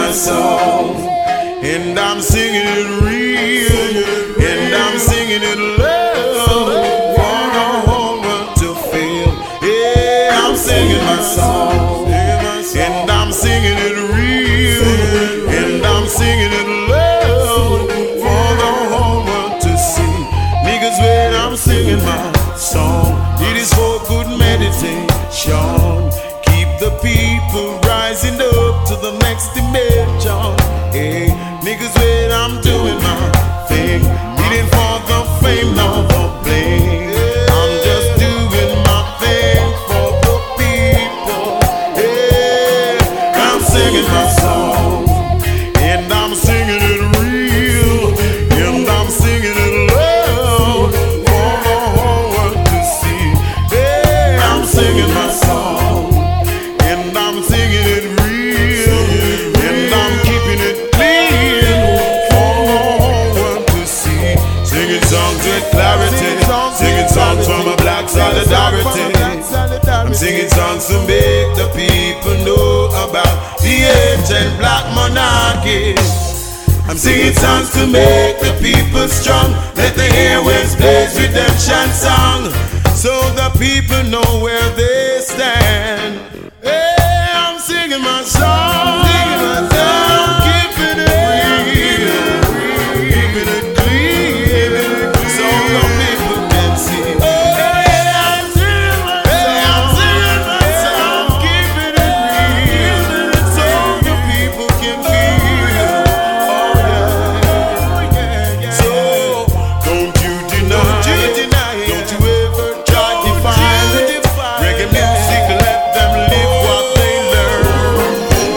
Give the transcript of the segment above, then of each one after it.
my song, and I'm singing it real, and I'm singing it loud for the whole world to feel. Yeah, I'm singing my song, and I'm singing it real, and I'm singing it loud for the whole world to see. Niggas, when I'm singing my song, it is for good meditation. Keep the people rising up to the next dimension. Hey, niggas, when I'm doing my thing, it ain't for the fame nor the bling. I'm just doing my thing for the people. Hey, I'm singing my song, and I'm singing it real, and I'm singing it loud for the whole world to see. Hey, I'm singing my song, and I'm singing it real, and I'm keeping it clean for the whole world to see. Singing songs with clarity, singing songs from a black solidarity. I'm singing songs to make the people know about the ancient black monarchy. I'm singing songs to make the people strong. Let the airwaves blaze redemption song, so the people know where they stand. Hey, I'm singing my song, keeping it real, keeping it clean, so the people can see. Hey, I'm singing my song, keeping it real, so the people can feel. Oh yeah. So don't you deny, don't you ever try to define it. Reggae music, let them live what they learn.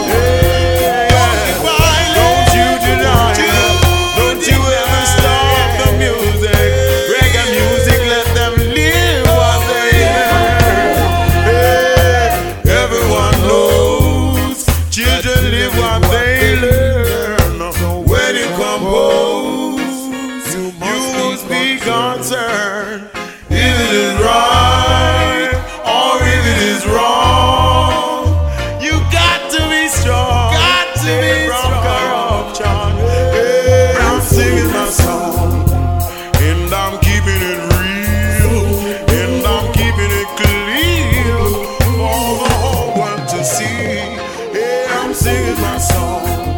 Don't you deny, don't you ever stop the music. Reggae music, let them live what they learn. Everyone knows children live what they learn. When you compose, you must be concerned if it is right or if it is wrong. You got to be strong, from corruption. Hey, I'm singing my song, and I'm keeping it real, and I'm keeping it clear for the whole world to see. Hey, I'm singing my song,